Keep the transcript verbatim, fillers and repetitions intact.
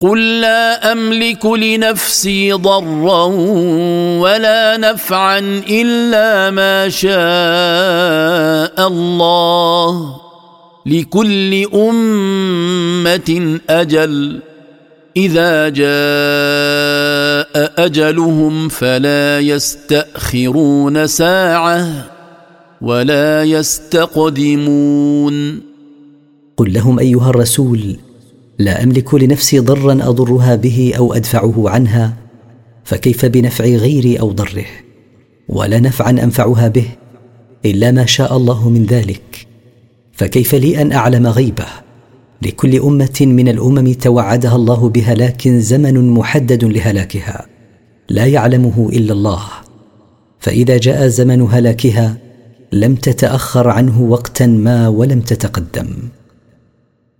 قل لا أملك لنفسي ضرا ولا نفعا إلا ما شاء الله لكل أمة أجل إذا جاء أجلهم فلا يستأخرون ساعة ولا يستقدمون. قل لهم أيها الرسول لا أملك لنفسي ضرا أضرها به أو أدفعه عنها، فكيف بنفع غيري أو ضره، ولا نفعا أنفعها به إلا ما شاء الله من ذلك، فكيف لي أن أعلم غيبه؟ لكل أمة من الأمم توعدها الله بهلاك زمن محدد لهلاكها لا يعلمه إلا الله، فإذا جاء زمن هلاكها لم تتأخر عنه وقتا ما ولم تتقدم.